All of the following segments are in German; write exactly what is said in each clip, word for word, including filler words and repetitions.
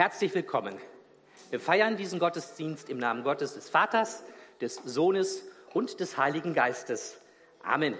Herzlich willkommen. Wir feiern diesen Gottesdienst im Namen Gottes, des Vaters, des Sohnes und des Heiligen Geistes. Amen.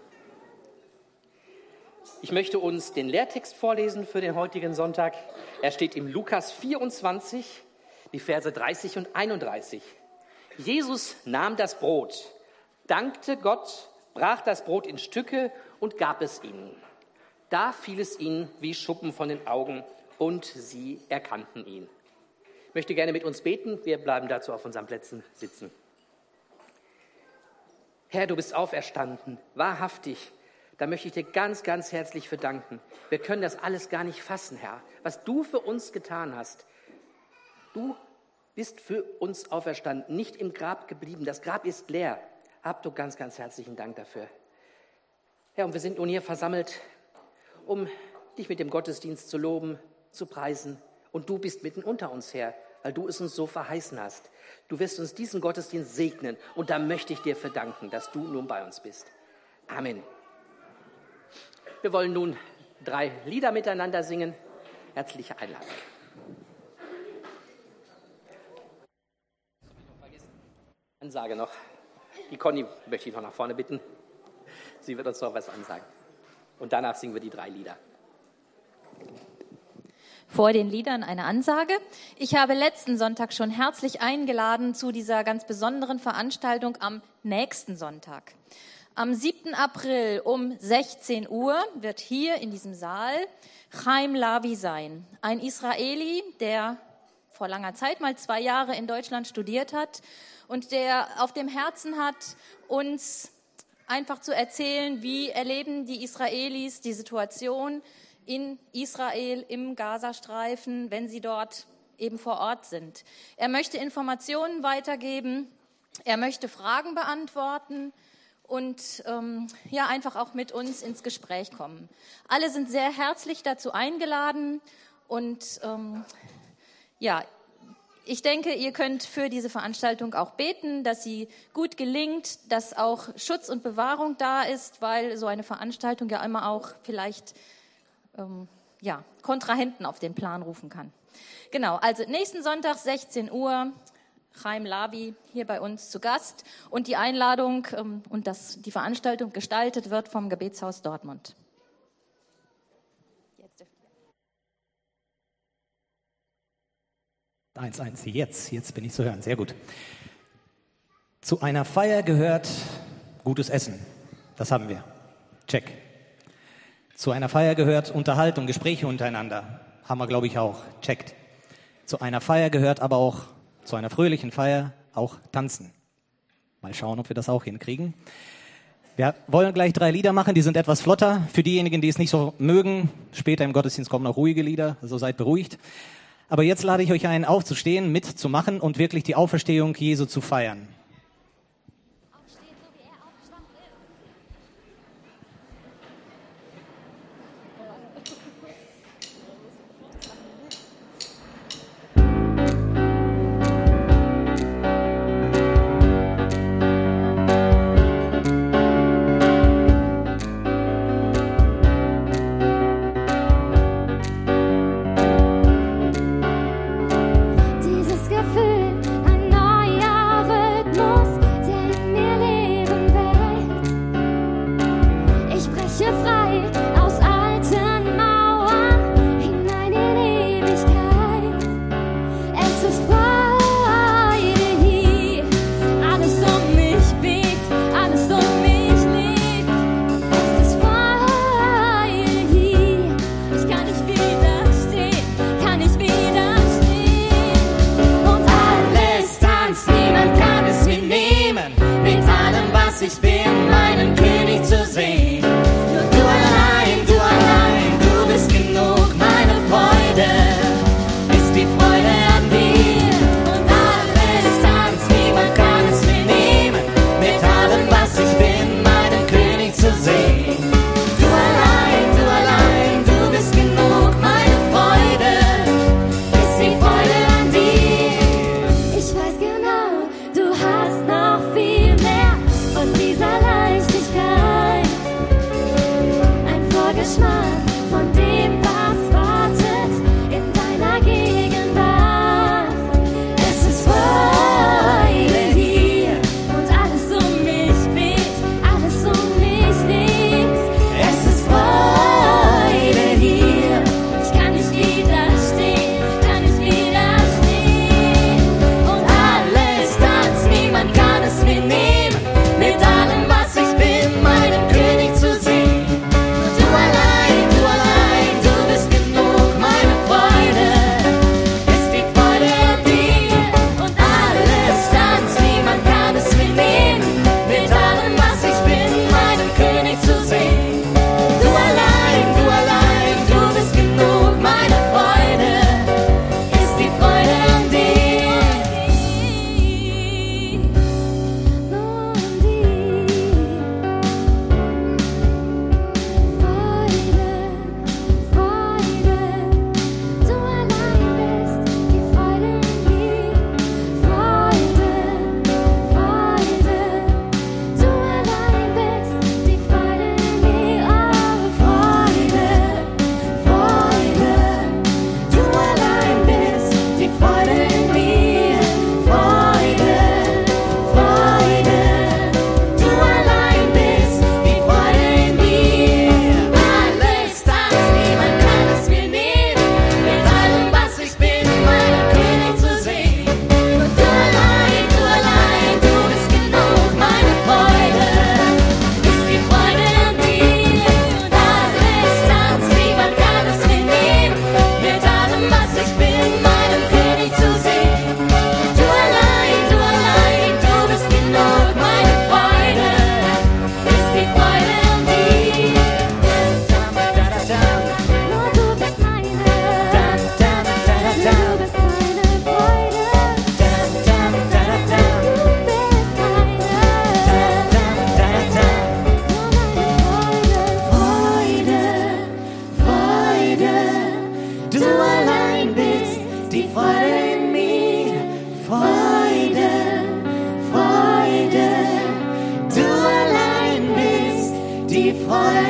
Ich möchte uns den Lehrtext vorlesen für den heutigen Sonntag. Er steht im Lukas vierundzwanzig, die Verse dreißig und einunddreißig. Jesus nahm das Brot, dankte Gott, brach das Brot in Stücke und gab es ihnen. Da fiel es ihnen wie Schuppen von den Augen und sie erkannten ihn. Ich möchte gerne mit uns beten. Wir bleiben dazu auf unseren Plätzen sitzen. Herr, du bist auferstanden, wahrhaftig. Da möchte ich dir ganz, ganz herzlich für danken. Wir können das alles gar nicht fassen, Herr, was du für uns getan hast. Du bist für uns auferstanden, nicht im Grab geblieben. Das Grab ist leer. Hab du ganz, ganz herzlichen Dank dafür. Herr, und wir sind nun hier versammelt, um dich mit dem Gottesdienst zu loben, zu preisen. Und du bist mitten unter uns, Herr, weil du es uns so verheißen hast. Du wirst uns diesen Gottesdienst segnen. Und da möchte ich dir verdanken, dass du nun bei uns bist. Amen. Wir wollen nun drei Lieder miteinander singen. Herzliche Einladung. Ansage noch. Die Conny möchte ich noch nach vorne bitten. Sie wird uns noch was ansagen. Und danach singen wir die drei Lieder. Vor den Liedern eine Ansage. Ich habe letzten Sonntag schon herzlich eingeladen zu dieser ganz besonderen Veranstaltung am nächsten Sonntag. Am siebten April um sechzehn Uhr wird hier in diesem Saal Chaim Lavi sein. Ein Israeli, der vor langer Zeit mal zwei Jahre in Deutschland studiert hat und der auf dem Herzen hat, uns einfach zu erzählen, wie erleben die Israelis die Situation in Israel, im Gazastreifen, wenn sie dort eben vor Ort sind. Er möchte Informationen weitergeben, er möchte Fragen beantworten und ähm, ja, einfach auch mit uns ins Gespräch kommen. Alle sind sehr herzlich dazu eingeladen und ähm, ja, ich denke, ihr könnt für diese Veranstaltung auch beten, dass sie gut gelingt, dass auch Schutz und Bewahrung da ist, weil so eine Veranstaltung ja immer auch vielleicht ähm, ja, Kontrahenten auf den Plan rufen kann. Genau, also nächsten Sonntag, sechzehn Uhr, Chaim Lavi hier bei uns zu Gast und die Einladung ähm, und dass die Veranstaltung gestaltet wird vom Gebetshaus Dortmund. Eins, eins, jetzt, jetzt bin ich zu hören, sehr gut. Zu einer Feier gehört gutes Essen, das haben wir, check. Zu einer Feier gehört Unterhaltung, Gespräche untereinander, haben wir, glaube ich, auch, checkt. Zu einer Feier gehört aber auch, zu einer fröhlichen Feier, auch Tanzen. Mal schauen, ob wir das auch hinkriegen. Wir wollen gleich drei Lieder machen, die sind etwas flotter. Für diejenigen, die es nicht so mögen, später im Gottesdienst kommen noch ruhige Lieder, also seid beruhigt. Aber jetzt lade ich euch ein, aufzustehen, mitzumachen und wirklich die Auferstehung Jesu zu feiern. Dieses Gefühl, ein neues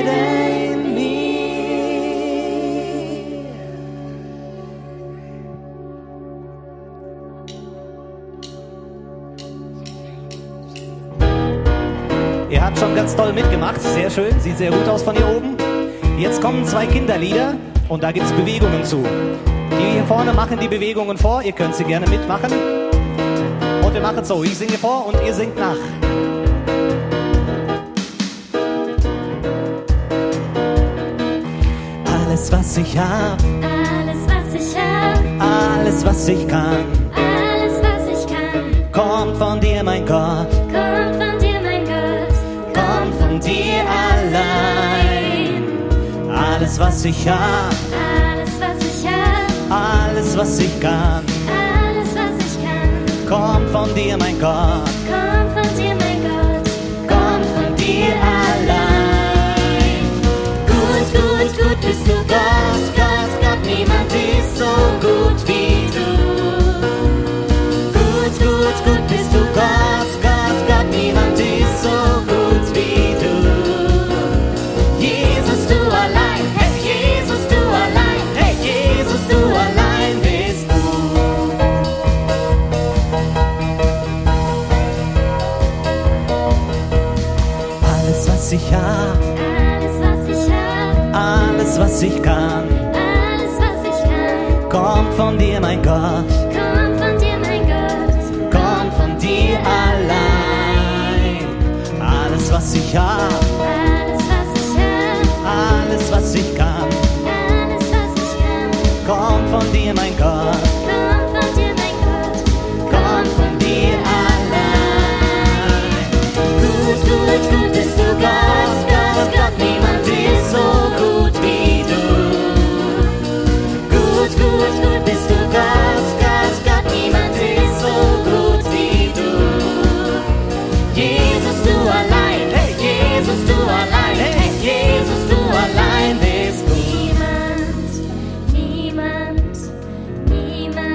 Friede in mir. Ihr habt schon ganz toll mitgemacht, sehr schön, sieht sehr gut aus von hier oben. Jetzt kommen zwei Kinderlieder und da gibt es Bewegungen zu. Die hier vorne machen die Bewegungen vor, ihr könnt sie gerne mitmachen. Und wir machen so, ich singe vor und ihr singt nach. Alles, was ich hab, Alles, was ich hab, alles, was ich kann, alles, was ich kann, kommt von dir, mein Gott, kommt von dir, mein Gott, kommt von dir allein. Alles, was ich hab, alles, was ich hab, alles, was ich kann, alles, was ich kann, kommt von dir, mein Gott, kommt von dir, mein Gott, kommt von dir allein. gut, gut, gut bist du, Gott, Gott, Gott, niemand ist so gut wie du. Gut, gut, gut bist du, Gott, Gott, Gott, niemand ist so gut wie du. Jesus, du allein, hey, Jesus, du allein, hey, Jesus, du allein bist du. Alles, was ich hab, Alles, was ich hab, alles, was ich kann, alles, was ich kann, kommt von dir, mein Gott, kommt von dir, mein Gott, kommt von dir allein. Alles, was ich hab, alles, was ich hab, alles, was ich kann, alles, was ich kann, kommt von dir, mein Gott, kommt von dir, mein Gott, kommt von dir allein. Gut, gut, gut bist du, Gott, Gott, Gott, niemand ist so gut wie du. Gut, gut, gut bist du, Gott, Gott, Gott, niemand ist so gut wie du. Jesus, du allein, hey, Jesus, du allein, hey, Jesus, du allein bist du. niemand, niemand,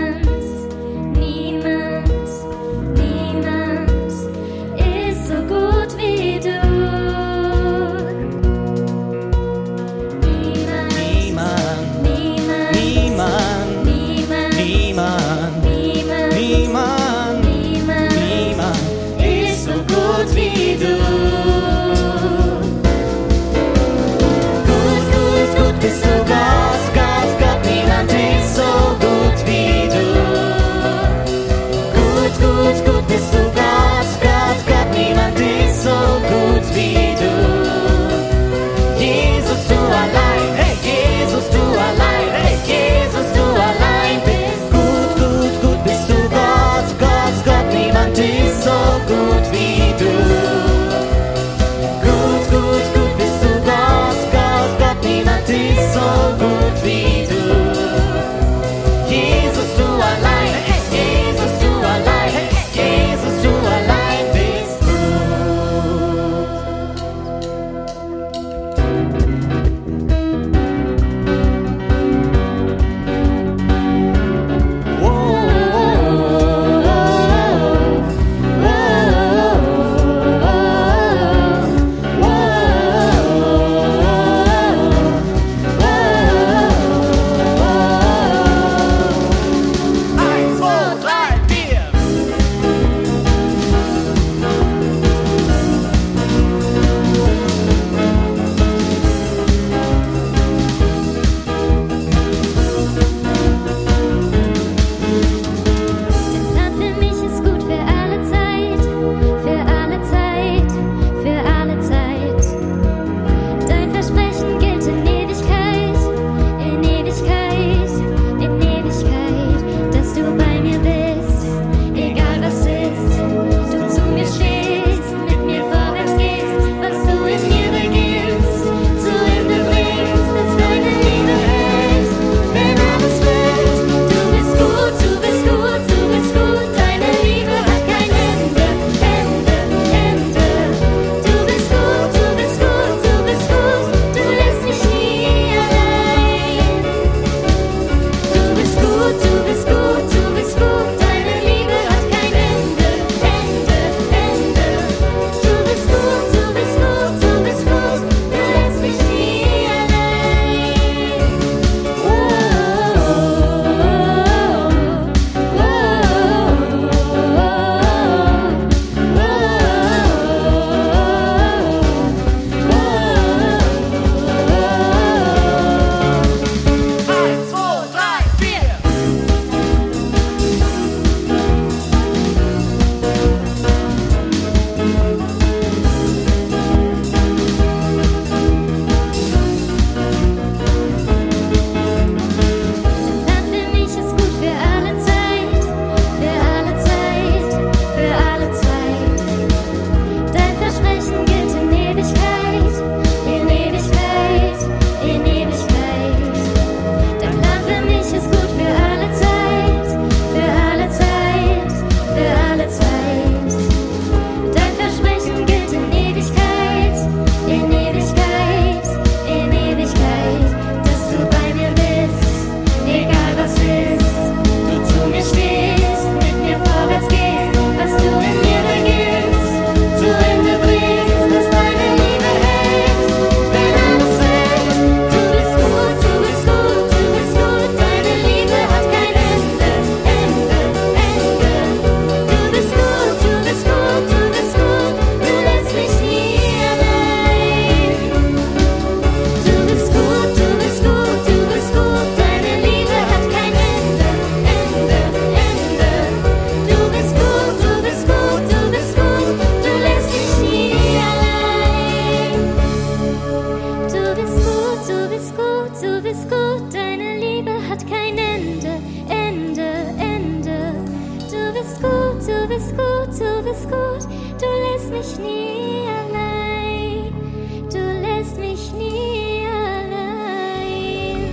bist gut, du lässt mich nie allein. Du lässt mich nie allein.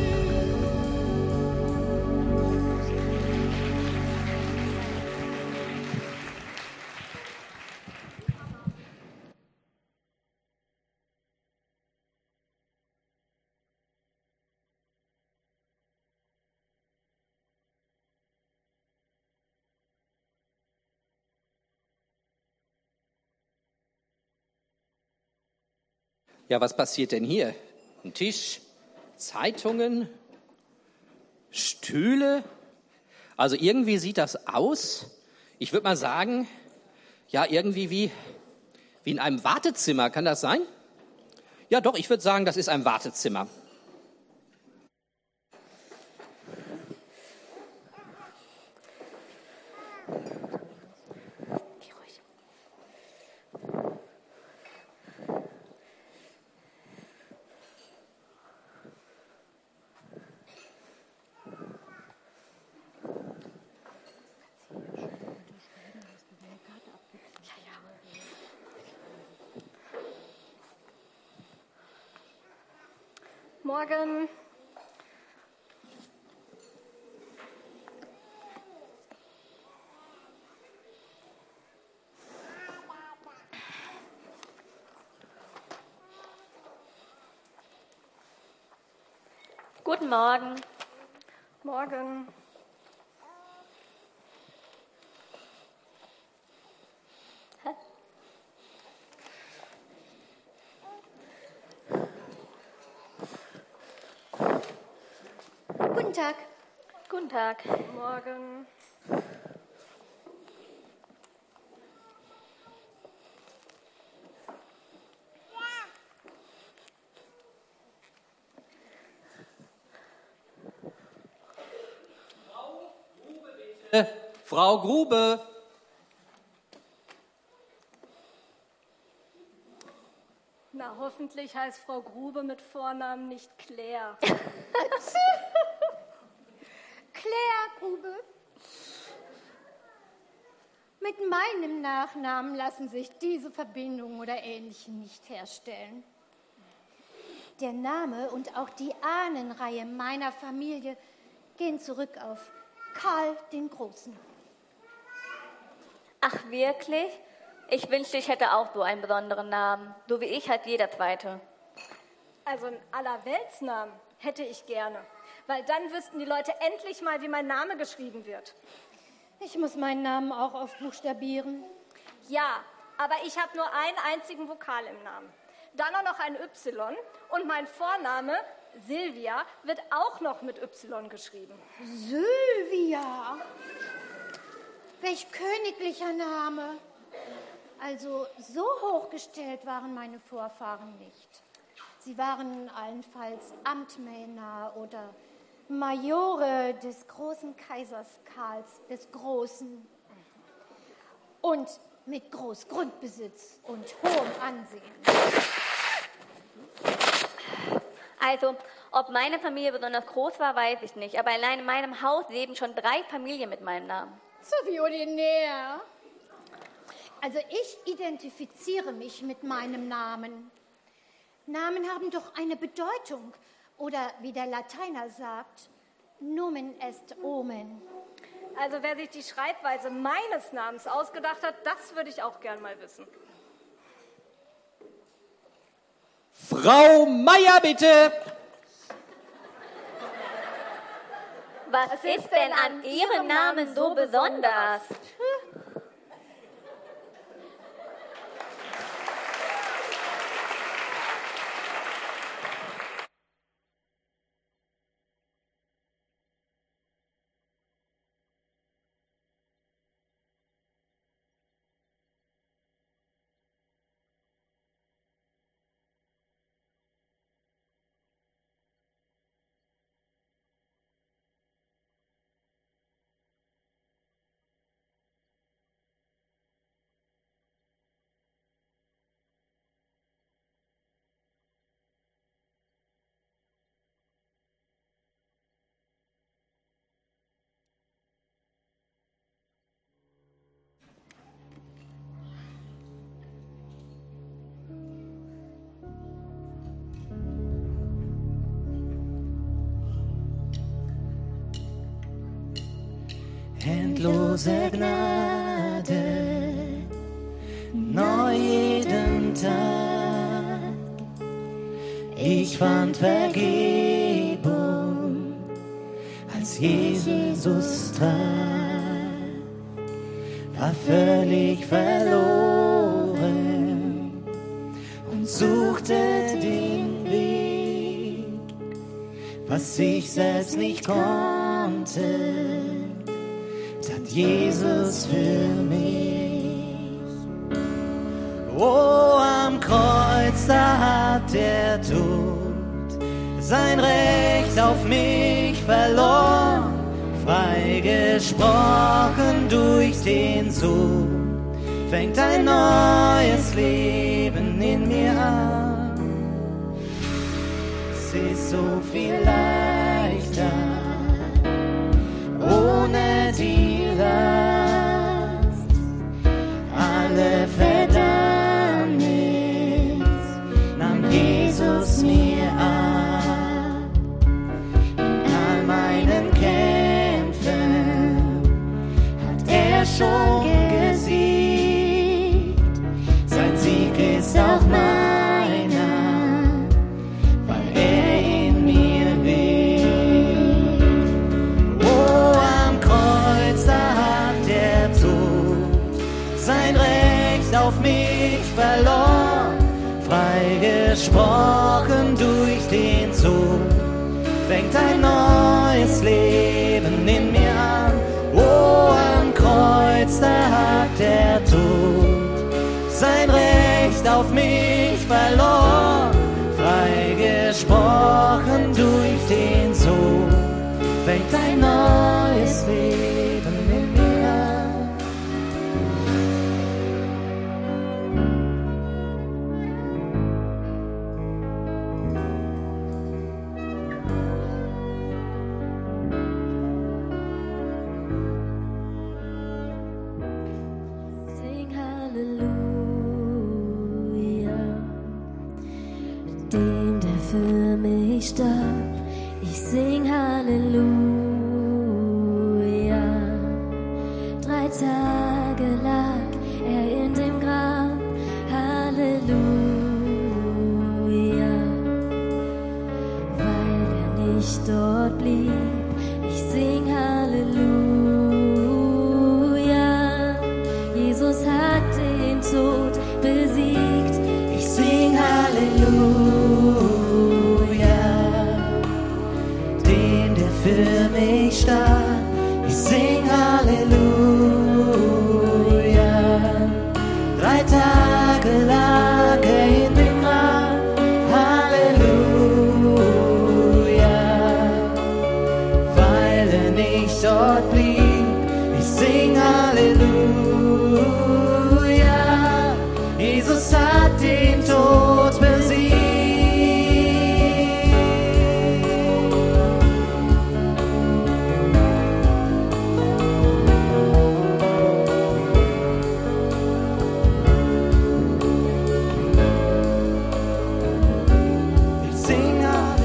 Ja, was passiert denn hier? Ein Tisch, Zeitungen, Stühle? Also irgendwie sieht das aus, ich würde mal sagen, ja, irgendwie wie, wie in einem Wartezimmer. Kann das sein? Ja, doch, ich würde sagen, das ist ein Wartezimmer. Geh ruhig. Morgen. Guten Morgen. Morgen. Hä? Guten Tag. Guten Tag. Morgen. Äh, Frau Grube. Na, hoffentlich heißt Frau Grube mit Vornamen nicht Claire. Claire Grube. Mit meinem Nachnamen lassen sich diese Verbindungen oder Ähnlichem nicht herstellen. Der Name und auch die Ahnenreihe meiner Familie gehen zurück auf Karl den Großen. Ach, wirklich? Ich wünschte, ich hätte auch so einen besonderen Namen. So wie ich hat jeder Zweite. Also einen Allerweltsnamen hätte ich gerne. Weil dann wüssten die Leute endlich mal, wie mein Name geschrieben wird. Ich muss meinen Namen auch aufbuchstabieren. Ja, aber ich habe nur einen einzigen Vokal im Namen. Dann auch noch ein Y und mein Vorname, Silvia, wird auch noch mit Y geschrieben. Sylvia. Welch königlicher Name. Also so hochgestellt waren meine Vorfahren nicht. Sie waren allenfalls Amtmänner oder Majore des großen Kaisers Karls des Großen. Und mit Großgrundbesitz und hohem Ansehen. Also, ob meine Familie besonders groß war, weiß ich nicht. Aber allein in meinem Haus leben schon drei Familien mit meinem Namen. So wie ordinär. Also ich identifiziere mich mit meinem Namen. Namen haben doch eine Bedeutung. Oder wie der Lateiner sagt, nomen est omen. Also wer sich die Schreibweise meines Namens ausgedacht hat, das würde ich auch gern mal wissen. Frau Meier, bitte. Was ist denn an Ihrem Namen so besonders? endlose Gnade, neu jeden Tag. Ich fand Vergebung, als Jesus traf, war völlig verloren und suchte den Weg, was ich selbst nicht konnte, tat Jesus für mich. Oh, am Kreuz, da hat der Tod sein Recht auf mich verloren, freigesprochen durch den Sohn, fängt ein neues Leben in mir an. Es ist so viel leichter, ohne die Last, alle Verdammnis nahm Jesus mir ab. In all meinen Kämpfen hat er schon gesiegt, sein Sieg ist auch meiner, weil er in mir lebt. Oh, am Kreuz, da hat der Tod sein Recht auf mich verloren, freigesprochen durch den Sohn, fängt ein neues Leben in mir an. Oh, am Kreuz, da hat der Tod sein Recht auf mich verloren, freigesprochen durch den Sohn, fängt ein neues Leben in mir an. Sing Halleluja, dem, der für mich starb. Ich sing Halleluja. Drei Tage lag er in dem Grab. Halleluja, weil er nicht dort blieb. Ich sing Halleluja. Jesus hat den Tod besiegt. Ich sing Halleluja, dem, der für mich starb. Ich sing Halleluja. Drei Tage lag er in dem Grab. Halleluja, weil er nicht dort blieb. Ich sing Halleluja. Jesus hat den Tod besiegt. Ich sing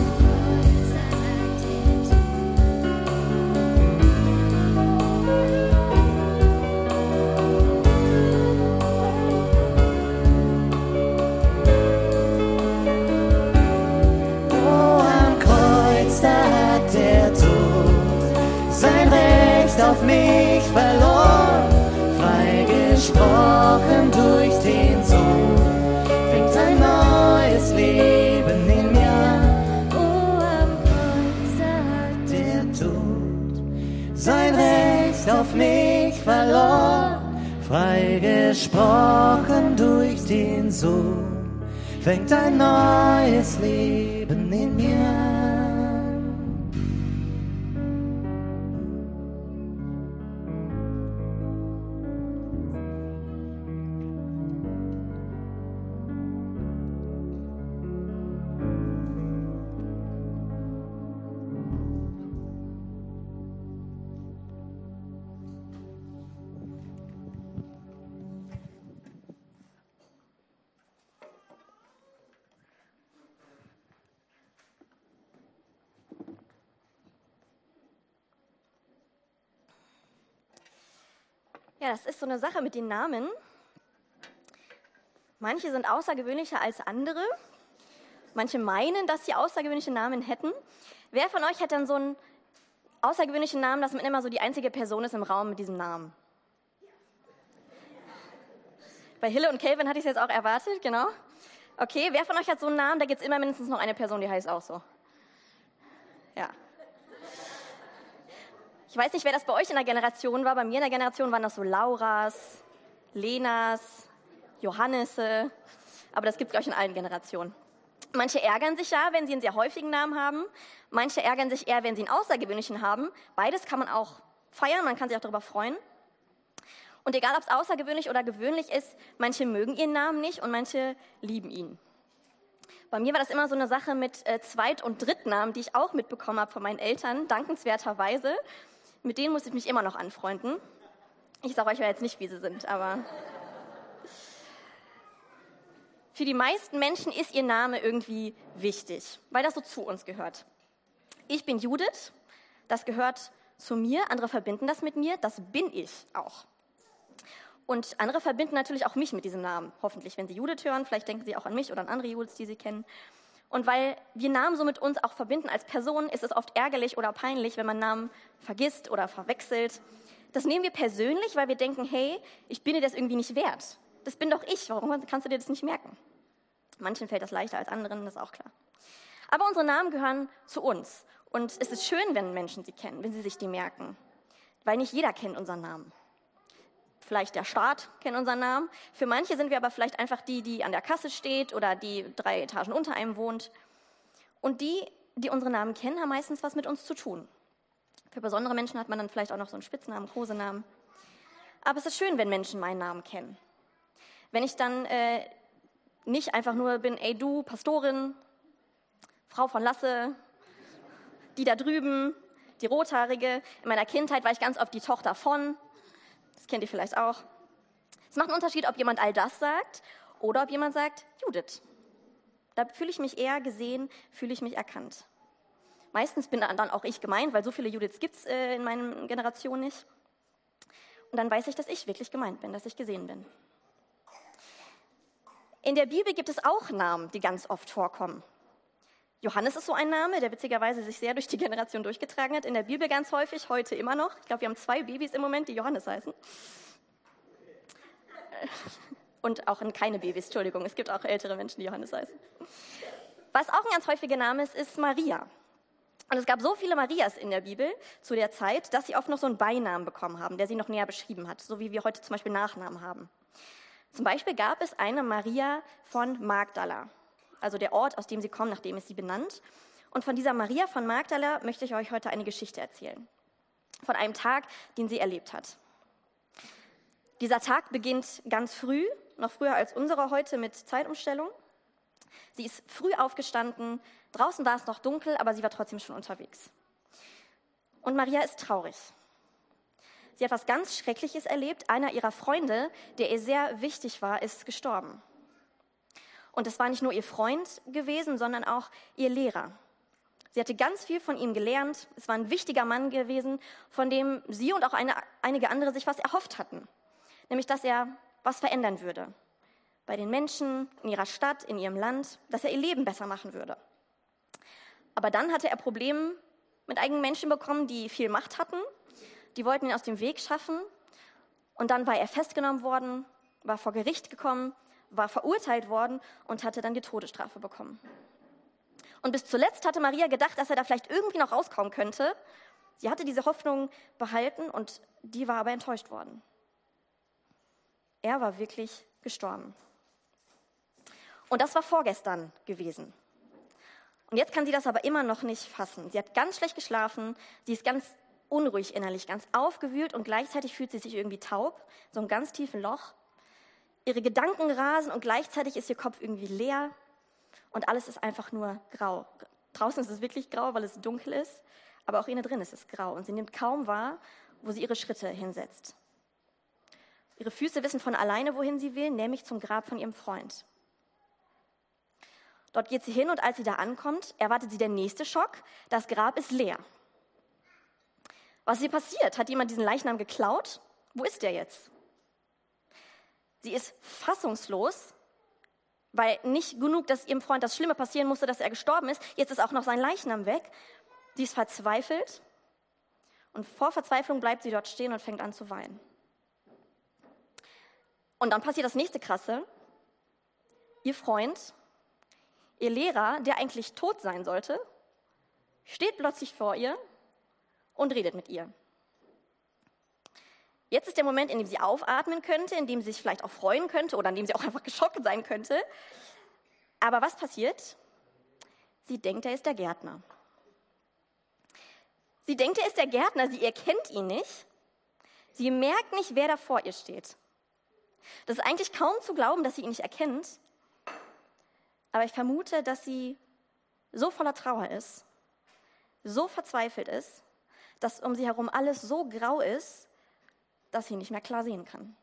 Oh, am Kreuz, da hat der Tod sein Recht auf mich verloren, freigesprochen durch den Sohn, fängt ein neues Leben in mir an. oh, am Kreuz, da hat Der Tod sein Recht auf mich verloren, freigesprochen durch den Sohn, fängt ein neues Leben in mir an. Ja, das ist so eine Sache mit den Namen. Manche sind außergewöhnlicher als andere. Manche meinen, dass sie außergewöhnliche Namen hätten. Wer von euch hat dann so einen außergewöhnlichen Namen, dass man immer so die einzige Person ist im Raum mit diesem Namen? Bei Hille und Calvin hatte ich es jetzt auch erwartet, genau. Okay, wer von euch hat so einen Namen? Da gibt es immer mindestens noch eine Person, die heißt auch so. Ja. Ich weiß nicht, wer das bei euch in der Generation war. Bei mir in der Generation waren das so Lauras, Lenas, Johannese. Aber das gibt es, glaube ich, in allen Generationen. Manche ärgern sich ja, wenn sie einen sehr häufigen Namen haben. Manche ärgern sich eher, wenn sie einen außergewöhnlichen haben. Beides kann man auch feiern, man kann sich auch darüber freuen. Und egal, ob es außergewöhnlich oder gewöhnlich ist, manche mögen ihren Namen nicht und manche lieben ihn. Bei mir war das immer so eine Sache mit äh, Zweit- und Drittnamen, die ich auch mitbekommen habe von meinen Eltern, dankenswerterweise. Mit denen muss ich mich immer noch anfreunden. Ich sage euch ja jetzt nicht, wie sie sind, aber... Für die meisten Menschen ist ihr Name irgendwie wichtig, weil das so zu uns gehört. Ich bin Judith, das gehört zu mir, andere verbinden das mit mir, das bin ich auch. Und andere verbinden natürlich auch mich mit diesem Namen, hoffentlich, wenn sie Judith hören, vielleicht denken sie auch an mich oder an andere Judiths, die sie kennen. Und weil wir Namen so mit uns auch verbinden als Person, ist es oft ärgerlich oder peinlich, wenn man Namen vergisst oder verwechselt. Das nehmen wir persönlich, weil wir denken, hey, ich bin dir das irgendwie nicht wert. Das bin doch ich, warum kannst du dir das nicht merken? Manchen fällt das leichter als anderen, das ist auch klar. Aber unsere Namen gehören zu uns. Und es ist schön, wenn Menschen sie kennen, wenn sie sich die merken. Weil nicht jeder kennt unseren Namen. Vielleicht der Staat kennt unseren Namen. Für manche sind wir aber vielleicht einfach die, die an der Kasse steht oder die drei Etagen unter einem wohnt. Und die, die unsere Namen kennen, haben meistens was mit uns zu tun. Für besondere Menschen hat man dann vielleicht auch noch so einen Spitznamen, Kosenamen. Aber es ist schön, wenn Menschen meinen Namen kennen. Wenn ich dann äh, nicht einfach nur bin, ey du, Pastorin, Frau von Lasse, die da drüben, die Rothaarige. In meiner Kindheit war ich ganz oft die Tochter von. Das kennt ihr vielleicht auch. Es macht einen Unterschied, ob jemand all das sagt oder ob jemand sagt, Judith. Da fühle ich mich eher gesehen, fühle ich mich erkannt. Meistens bin dann auch ich gemeint, weil so viele Judiths gibt es äh, in meiner Generation nicht. Und dann weiß ich, dass ich wirklich gemeint bin, dass ich gesehen bin. In der Bibel gibt es auch Namen, die ganz oft vorkommen. Johannes ist so ein Name, der witzigerweise sich sehr durch die Generation durchgetragen hat. In der Bibel ganz häufig, heute immer noch. Ich glaube, wir haben zwei Babys im Moment, die Johannes heißen. Und auch keine Babys, Entschuldigung, es gibt auch ältere Menschen, die Johannes heißen. Was auch ein ganz häufiger Name ist, ist Maria. Und es gab so viele Marias in der Bibel zu der Zeit, dass sie oft noch so einen Beinamen bekommen haben, der sie noch näher beschrieben hat, so wie wir heute zum Beispiel Nachnamen haben. Zum Beispiel gab es eine Maria von Magdala, also der Ort, aus dem sie kommen, nach dem ist sie benannt. Und von dieser Maria von Magdala möchte ich euch heute eine Geschichte erzählen. Von einem Tag, den sie erlebt hat. Dieser Tag beginnt ganz früh, noch früher als unsere heute mit Zeitumstellung. Sie ist früh aufgestanden, draußen war es noch dunkel, aber sie war trotzdem schon unterwegs. Und Maria ist traurig. Sie hat was ganz Schreckliches erlebt. Einer ihrer Freunde, der ihr sehr wichtig war, ist gestorben. Und es war nicht nur ihr Freund gewesen, sondern auch ihr Lehrer. Sie hatte ganz viel von ihm gelernt. Es war ein wichtiger Mann gewesen, von dem sie und auch eine, einige andere sich was erhofft hatten. Nämlich, dass er was verändern würde. Bei den Menschen, in ihrer Stadt, in ihrem Land, dass er ihr Leben besser machen würde. Aber dann hatte er Probleme mit einigen Menschen bekommen, die viel Macht hatten. Die wollten ihn aus dem Weg schaffen. Und dann war er festgenommen worden, war vor Gericht gekommen, war verurteilt worden und hatte dann die Todesstrafe bekommen. Und bis zuletzt hatte Maria gedacht, dass er da vielleicht irgendwie noch rauskommen könnte. Sie hatte diese Hoffnung behalten und die war aber enttäuscht worden. Er war wirklich gestorben. Und das war vorgestern gewesen. Und jetzt kann sie das aber immer noch nicht fassen. Sie hat ganz schlecht geschlafen, sie ist ganz unruhig innerlich, ganz aufgewühlt und gleichzeitig fühlt sie sich irgendwie taub, so ein ganz tiefes Loch. Ihre Gedanken rasen und gleichzeitig ist ihr Kopf irgendwie leer und alles ist einfach nur grau. Draußen ist es wirklich grau, weil es dunkel ist, aber auch innen drin ist es grau und sie nimmt kaum wahr, wo sie ihre Schritte hinsetzt. Ihre Füße wissen von alleine, wohin sie will, nämlich zum Grab von ihrem Freund. Dort geht sie hin und als sie da ankommt, erwartet sie der nächste Schock, das Grab ist leer. Was ist hier passiert? Hat jemand diesen Leichnam geklaut? Wo ist der jetzt? Sie ist fassungslos, weil nicht genug, dass ihrem Freund das Schlimme passieren musste, dass er gestorben ist. Jetzt ist auch noch sein Leichnam weg. Sie ist verzweifelt und vor Verzweiflung bleibt sie dort stehen und fängt an zu weinen. Und dann passiert das nächste Krasse. Ihr Freund, ihr Lehrer, der eigentlich tot sein sollte, steht plötzlich vor ihr und redet mit ihr. Jetzt ist der Moment, in dem sie aufatmen könnte, in dem sie sich vielleicht auch freuen könnte oder in dem sie auch einfach geschockt sein könnte. Aber was passiert? Sie denkt, er ist der Gärtner. Sie denkt, er ist der Gärtner, sie erkennt ihn nicht. Sie merkt nicht, wer da vor ihr steht. Das ist eigentlich kaum zu glauben, dass sie ihn nicht erkennt. Aber ich vermute, dass sie so voller Trauer ist, so verzweifelt ist, dass um sie herum alles so grau ist, dass sie nicht mehr klar sehen kann.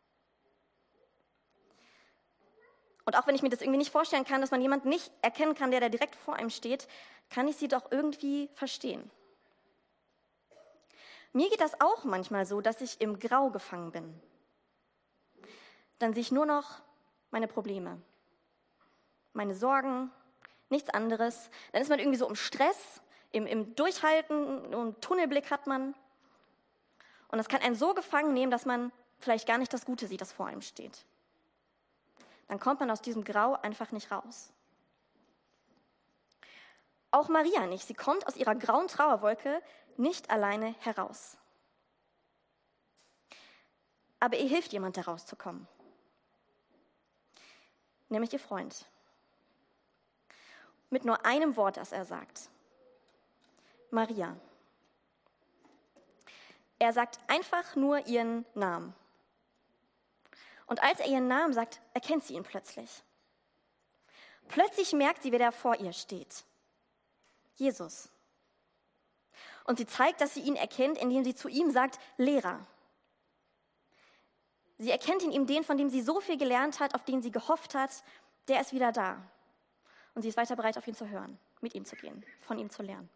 Und auch wenn ich mir das irgendwie nicht vorstellen kann, dass man jemanden nicht erkennen kann, der da direkt vor einem steht, kann ich sie doch irgendwie verstehen. Mir geht das auch manchmal so, dass ich im Grau gefangen bin. Dann sehe ich nur noch meine Probleme, meine Sorgen, nichts anderes. Dann ist man irgendwie so im Stress, im, im Durchhalten, im Tunnelblick hat man. Und das kann einen so gefangen nehmen, dass man vielleicht gar nicht das Gute sieht, das vor einem steht. Dann kommt man aus diesem Grau einfach nicht raus. Auch Maria nicht. Sie kommt aus ihrer grauen Trauerwolke nicht alleine heraus. Aber ihr hilft jemand, da rauszukommen. Nämlich ihr Freund. Mit nur einem Wort, das er sagt. Maria. Er sagt einfach nur ihren Namen. Und als er ihren Namen sagt, erkennt sie ihn plötzlich. Plötzlich merkt sie, wer da vor ihr steht. Jesus. Und sie zeigt, dass sie ihn erkennt, indem sie zu ihm sagt, Lehrer. Sie erkennt in ihm den, von dem sie so viel gelernt hat, auf den sie gehofft hat, der ist wieder da. Und sie ist weiter bereit, auf ihn zu hören, mit ihm zu gehen, von ihm zu lernen.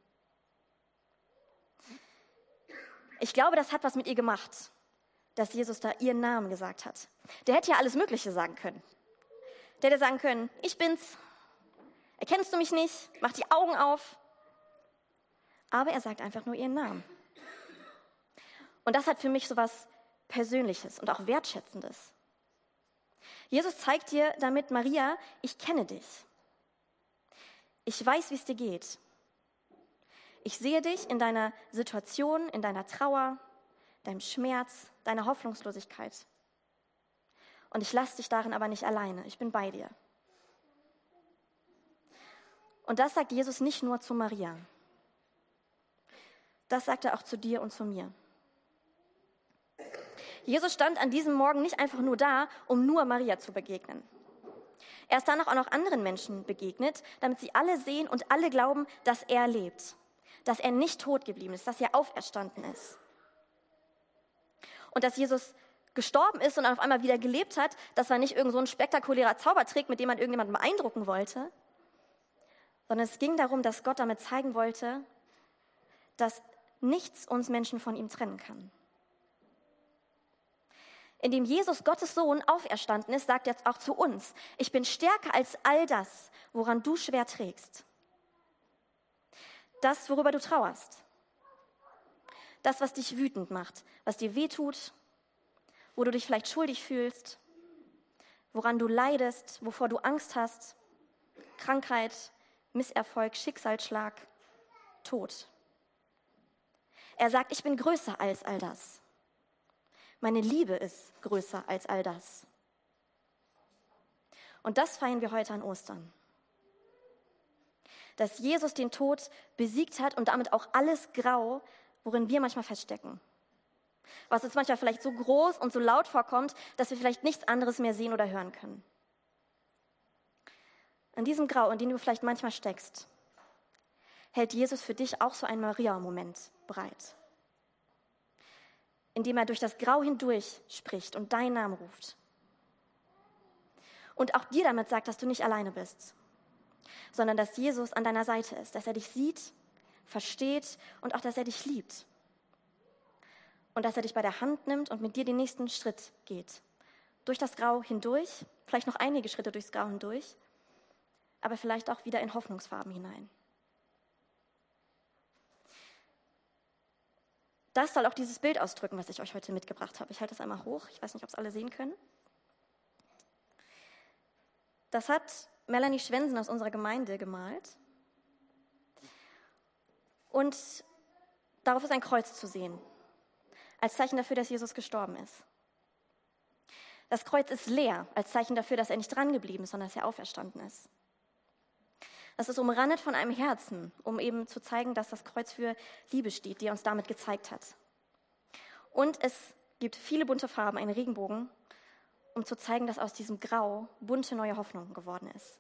Ich glaube, das hat was mit ihr gemacht, dass Jesus da ihren Namen gesagt hat. Der hätte ja alles Mögliche sagen können. Der hätte sagen können, ich bin's, erkennst du mich nicht, mach die Augen auf. Aber er sagt einfach nur ihren Namen. Und das hat für mich so was Persönliches und auch Wertschätzendes. Jesus zeigt dir damit, Maria, ich kenne dich. Ich weiß, wie es dir geht. Ich sehe dich in deiner Situation, in deiner Trauer, deinem Schmerz, deiner Hoffnungslosigkeit. Und ich lasse dich darin aber nicht alleine. Ich bin bei dir. Und das sagt Jesus nicht nur zu Maria. Das sagt er auch zu dir und zu mir. Jesus stand an diesem Morgen nicht einfach nur da, um nur Maria zu begegnen. Er ist danach auch noch anderen Menschen begegnet, damit sie alle sehen und alle glauben, dass er lebt, dass er nicht tot geblieben ist, dass er auferstanden ist. Und dass Jesus gestorben ist und auf einmal wieder gelebt hat, das war nicht irgend so ein spektakulärer Zaubertrick, mit dem man irgendjemanden beeindrucken wollte, sondern es ging darum, dass Gott damit zeigen wollte, dass nichts uns Menschen von ihm trennen kann. Indem Jesus, Gottes Sohn, auferstanden ist, sagt er jetzt auch zu uns, ich bin stärker als all das, woran du schwer trägst. Das, worüber du trauerst. Das, was dich wütend macht, was dir wehtut, wo du dich vielleicht schuldig fühlst, woran du leidest, wovor du Angst hast, Krankheit, Misserfolg, Schicksalsschlag, Tod. Er sagt, ich bin größer als all das. Meine Liebe ist größer als all das. Und das feiern wir heute an Ostern. Dass Jesus den Tod besiegt hat und damit auch alles Grau, worin wir manchmal feststecken. Was uns manchmal vielleicht so groß und so laut vorkommt, dass wir vielleicht nichts anderes mehr sehen oder hören können. In diesem Grau, in dem du vielleicht manchmal steckst, hält Jesus für dich auch so einen Maria-Moment bereit. Indem er durch das Grau hindurch spricht und deinen Namen ruft. Und auch dir damit sagt, dass du nicht alleine bist, sondern dass Jesus an deiner Seite ist, dass er dich sieht, versteht und auch, dass er dich liebt. Und dass er dich bei der Hand nimmt und mit dir den nächsten Schritt geht, durch das Grau hindurch, vielleicht noch einige Schritte durchs Grau hindurch, aber vielleicht auch wieder in Hoffnungsfarben hinein. Das soll auch dieses Bild ausdrücken, was ich euch heute mitgebracht habe. Ich halte das einmal hoch, ich weiß nicht, ob es alle sehen können. Das hat Melanie Schwensen aus unserer Gemeinde gemalt. Und darauf ist ein Kreuz zu sehen, als Zeichen dafür, dass Jesus gestorben ist. Das Kreuz ist leer, als Zeichen dafür, dass er nicht dran geblieben ist, sondern dass er auferstanden ist. Das ist umrandet von einem Herzen, um eben zu zeigen, dass das Kreuz für Liebe steht, die er uns damit gezeigt hat. Und es gibt viele bunte Farben, einen Regenbogen, um zu zeigen, dass aus diesem Grau bunte neue Hoffnung geworden ist.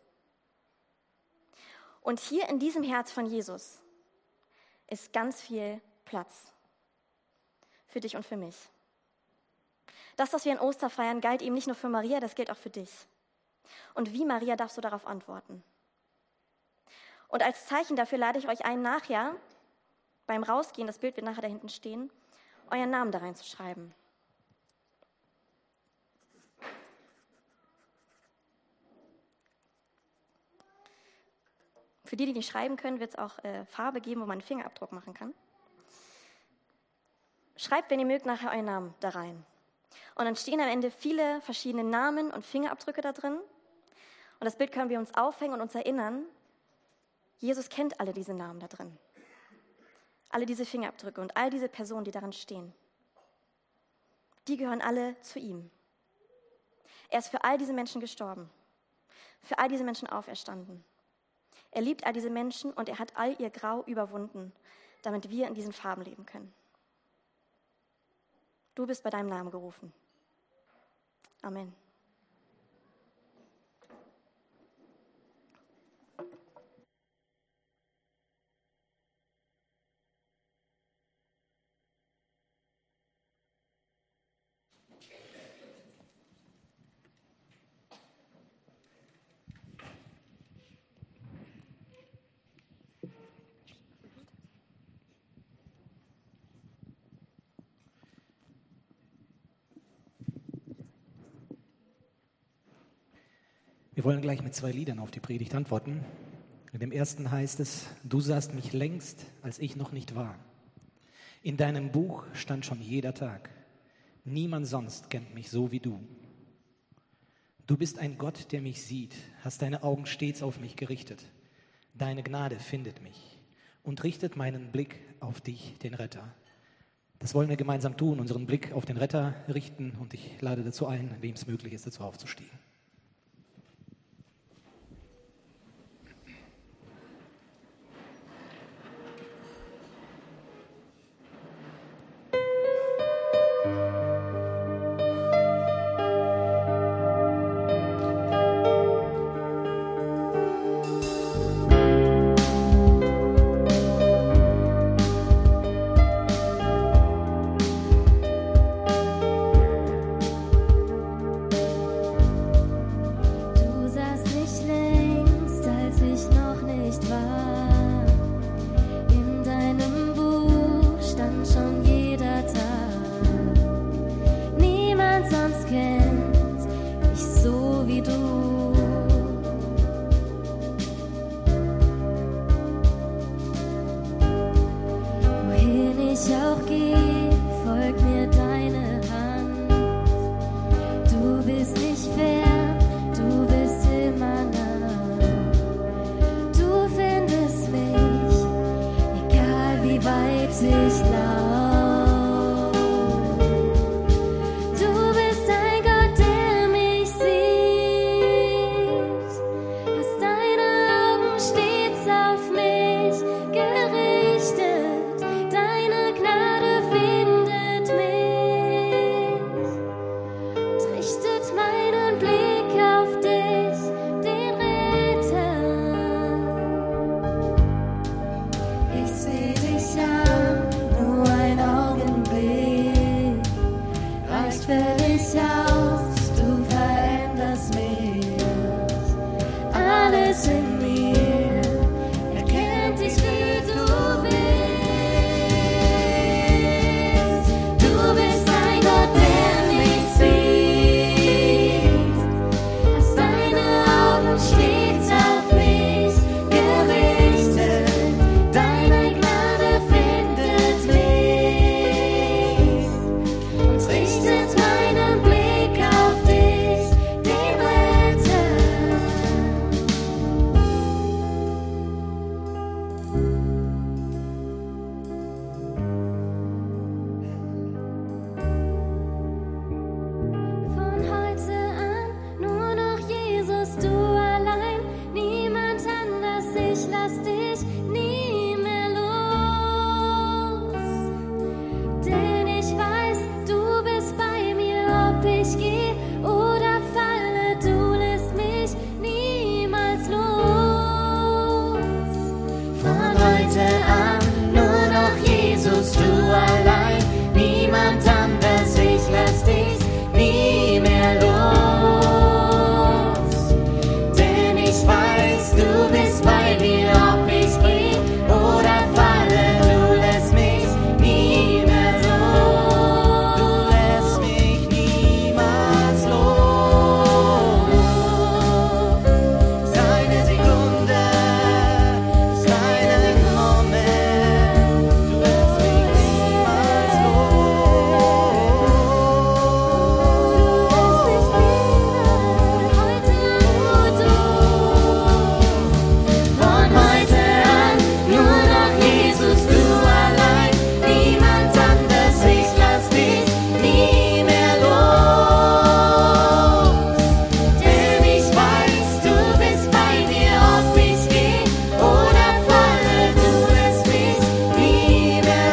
Und hier in diesem Herz von Jesus ist ganz viel Platz für dich und für mich. Das, was wir in Ostern feiern, galt eben nicht nur für Maria, das gilt auch für dich. Und wie Maria darfst du darauf antworten? Und als Zeichen dafür lade ich euch ein, nachher, beim Rausgehen, das Bild wird nachher da hinten stehen, euren Namen da reinzuschreiben. Für die, die nicht schreiben können, wird es auch äh, Farbe geben, wo man einen Fingerabdruck machen kann. Schreibt, wenn ihr mögt, nachher euren Namen da rein. Und dann stehen am Ende viele verschiedene Namen und Fingerabdrücke da drin. Und das Bild können wir uns aufhängen und uns erinnern, Jesus kennt alle diese Namen da drin. Alle diese Fingerabdrücke und all diese Personen, die darin stehen. Die gehören alle zu ihm. Er ist für all diese Menschen gestorben. Für all diese Menschen auferstanden. Er liebt all diese Menschen und er hat all ihr Grau überwunden, damit wir in diesen Farben leben können. Du bist bei deinem Namen gerufen. Amen. Wir wollen gleich mit zwei Liedern auf die Predigt antworten. In dem ersten heißt es: Du sahst mich längst, als ich noch nicht war. In deinem Buch stand schon jeder Tag. Niemand sonst kennt mich so wie du. Du bist ein Gott, der mich sieht, hast deine Augen stets auf mich gerichtet. Deine Gnade findet mich und richtet meinen Blick auf dich, den Retter. Das wollen wir gemeinsam tun, unseren Blick auf den Retter richten, und ich lade dazu ein, wem es möglich ist, dazu aufzustehen. Du bist ein Gott, der mich sieht. ich gehe oder falle, du lässt mich niemals los. Von heute an nur noch Jesus, du allein, niemand anders, ich lass dich nie mehr los. Denn ich weiß, du bist bei mir, ob ich gehe oder falle, du lässt mich nie mehr los. Du lässt mich niemals los. Keine Sekunde, keinen Moment, du lässt mich niemals los. Von heute an nur noch Jesus, du allein, niemand anders, ich lass dich nie mehr los. Denn ich weiß, du bist bei mir, ob ich gehe oder falle, du lässt mich nie mehr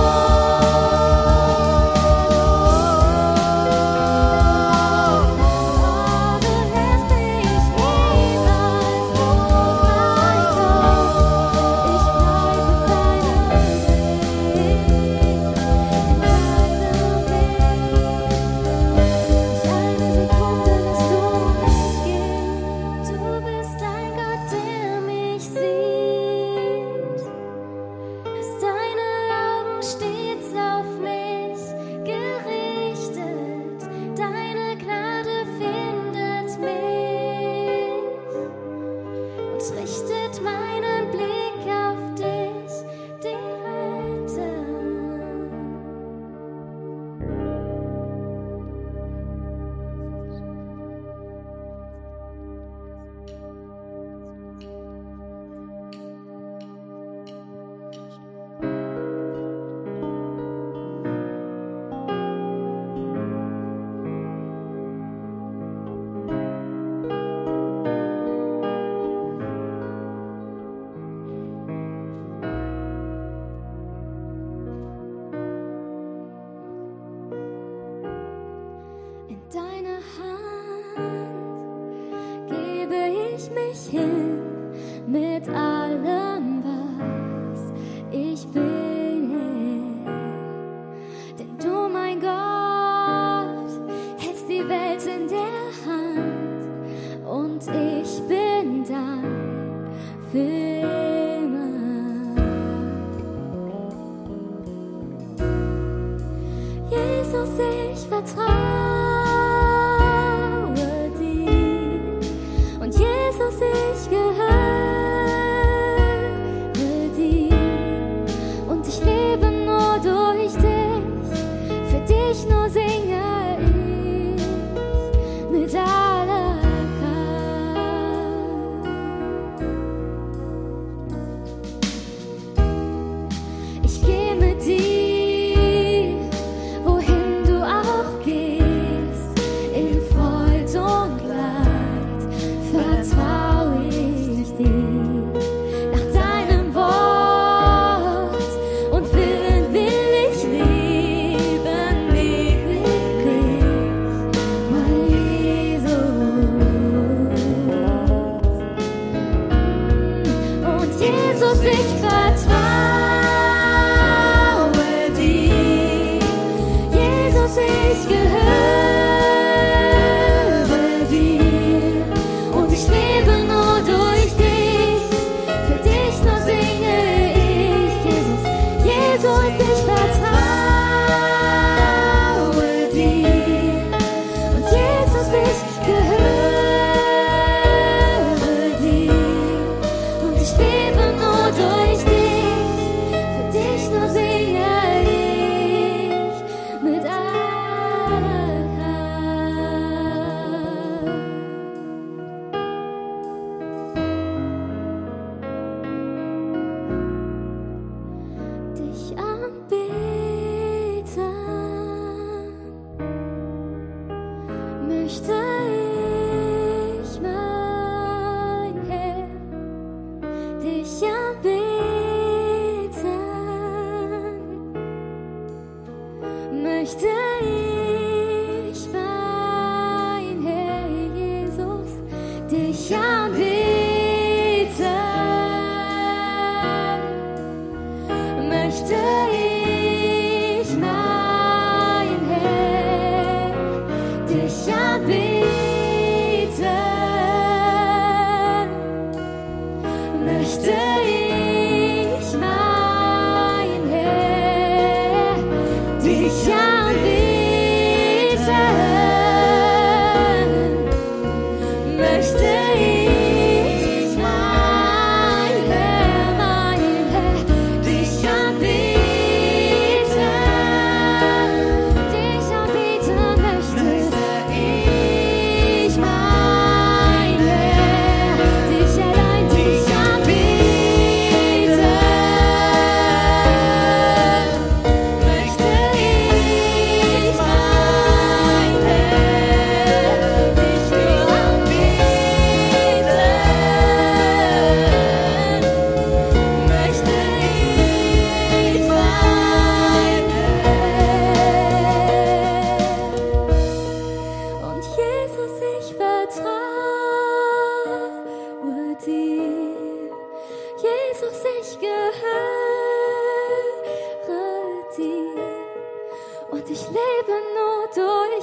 Du bist ein Gott, der mich sieht. Hast deine Augen stets auf mich gerichtet. Deine Gnade findet mich und richtet meinen Blick auf dich, den Retter. In deine Hand gebe ich mich hin mit allem, was ich bin. Denn du, mein Gott, hältst die Welt in der Hand und ich bin dein für immer. Jesus, ich vertraue dir und Jesus, ich gehöre dir und ich lebe nur durch dich, für dich nur singe ich mit aller Kraft. Ich gehe mit dir, wohin du auch gehst, in Freud und Leid vertraue ich dir. Nach deinem Wort und Willen will ich leben, ewiglich, mein Jesus. Und Jesus, ich vertraue dir. Jesus, ich gehöre dir und ich lebe nur durch dich, für dich nur singe ich, Jesus. Jesus, ich vertraue dir und Jesus, ich gehöre dir und ich lebe nur durch dich, für dich nur singe ich mit aller Kraft. Dich anbeten möchte ich, mein Herr, dich anbeten möchte ich, mein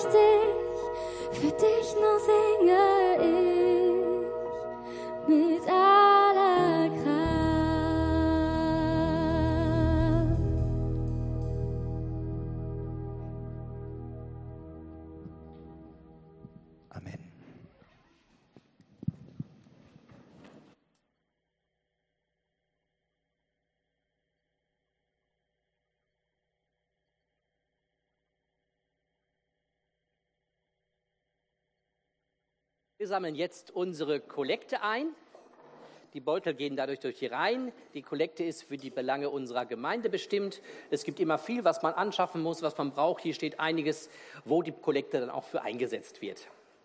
dich, für dich nur singe ich mit aller Kraft. Amen. Wir sammeln jetzt unsere Kollekte ein. Die Beutel gehen dadurch durch die Reihen. Die Kollekte ist für die Belange unserer Gemeinde bestimmt. Es gibt immer viel, was man anschaffen muss, was man braucht. Hier steht einiges, wo die Kollekte dann auch für eingesetzt wird.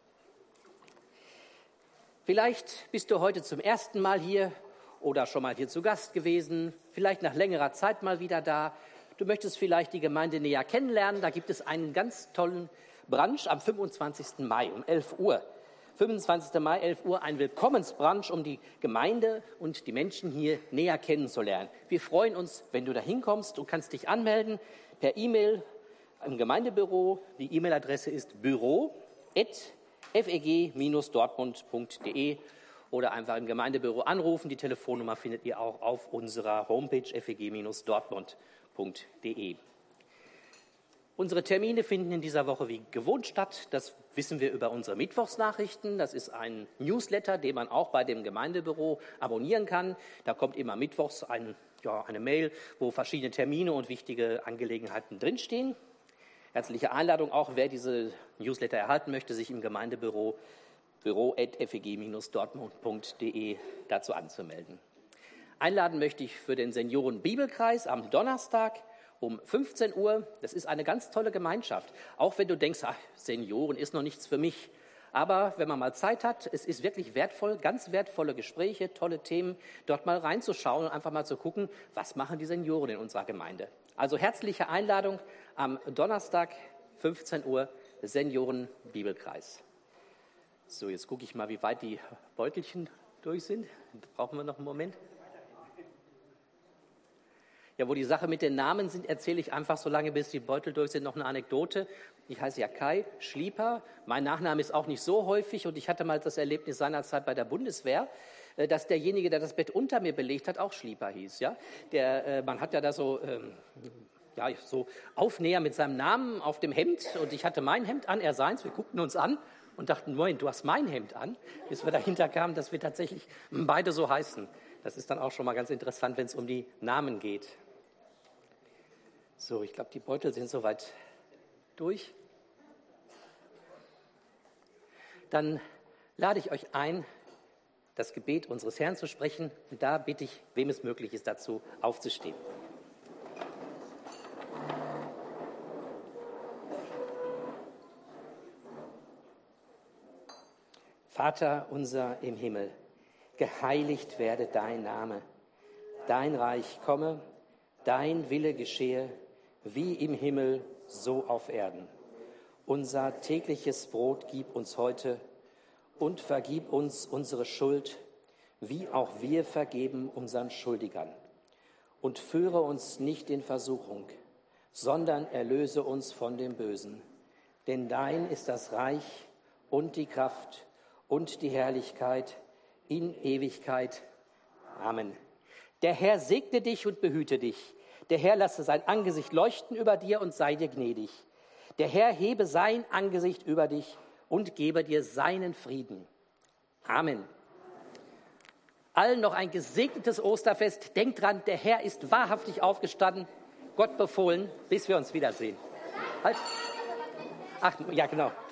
Vielleicht bist du heute zum ersten Mal hier oder schon mal hier zu Gast gewesen, vielleicht nach längerer Zeit mal wieder da. Du möchtest vielleicht die Gemeinde näher kennenlernen. Da gibt es einen ganz tollen Brunch am fünfundzwanzigsten Mai um elf Uhr. fünfundzwanzigsten Mai, elf Uhr, ein Willkommensbrunch, um die Gemeinde und die Menschen hier näher kennenzulernen. Wir freuen uns, wenn du da hinkommst. Du kannst dich anmelden per E-Mail im Gemeindebüro. Die E-Mail-Adresse ist büro at f e g dash dortmund punkt d e oder einfach im Gemeindebüro anrufen. Die Telefonnummer findet ihr auch auf unserer Homepage f e g dash dortmund punkt d e. Unsere Termine finden in dieser Woche wie gewohnt statt. Das wissen wir über unsere Mittwochsnachrichten. Das ist ein Newsletter, den man auch bei dem Gemeindebüro abonnieren kann. Da kommt immer mittwochs ein, ja, eine Mail, wo verschiedene Termine und wichtige Angelegenheiten drinstehen. Herzliche Einladung auch, wer diese Newsletter erhalten möchte, sich im Gemeindebüro büro at f e g dash dortmund punkt d e dazu anzumelden. Einladen möchte ich für den Senioren-Bibelkreis am Donnerstag um fünfzehn Uhr. Das ist eine ganz tolle Gemeinschaft. Auch wenn du denkst, ach, Senioren ist noch nichts für mich. Aber wenn man mal Zeit hat, es ist wirklich wertvoll, ganz wertvolle Gespräche, tolle Themen, dort mal reinzuschauen und einfach mal zu gucken, was machen die Senioren in unserer Gemeinde. Also herzliche Einladung am Donnerstag, fünfzehn Uhr, Senioren-Bibelkreis. So, jetzt gucke ich mal, wie weit die Beutelchen durch sind. Brauchen wir noch einen Moment? Ja, wo die Sache mit den Namen sind, erzähle ich einfach so lange, bis die Beutel durch sind, noch eine Anekdote. Ich heiße ja Kai Schlieper. Mein Nachname ist auch nicht so häufig und ich hatte mal das Erlebnis seinerzeit bei der Bundeswehr, dass derjenige, der das Bett unter mir belegt hat, auch Schlieper hieß. Ja? Der, man hat ja da so, ähm, ja, so Aufnäher mit seinem Namen auf dem Hemd und ich hatte mein Hemd an, er seins. Wir guckten uns an und dachten, Moment, du hast mein Hemd an, bis wir dahinter kamen, dass wir tatsächlich beide so heißen. Das ist dann auch schon mal ganz interessant, wenn es um die Namen geht. So, ich glaube, die Beutel sind soweit durch. Dann lade ich euch ein, das Gebet unseres Herrn zu sprechen. Und da bitte ich, wem es möglich ist, dazu aufzustehen. Vater unser im Himmel, geheiligt werde dein Name. Dein Reich komme, dein Wille geschehe, wie im Himmel, so auf Erden. Unser tägliches Brot gib uns heute und vergib uns unsere Schuld, wie auch wir vergeben unseren Schuldigern. Und führe uns nicht in Versuchung, sondern erlöse uns von dem Bösen. Denn dein ist das Reich und die Kraft und die Herrlichkeit in Ewigkeit. Amen. Der Herr segne dich und behüte dich. Der Herr lasse sein Angesicht leuchten über dir und sei dir gnädig. Der Herr hebe sein Angesicht über dich und gebe dir seinen Frieden. Amen. Allen noch ein gesegnetes Osterfest. Denkt dran, der Herr ist wahrhaftig aufgestanden. Gott befohlen, bis wir uns wiedersehen. Halt. Ach, ja, genau.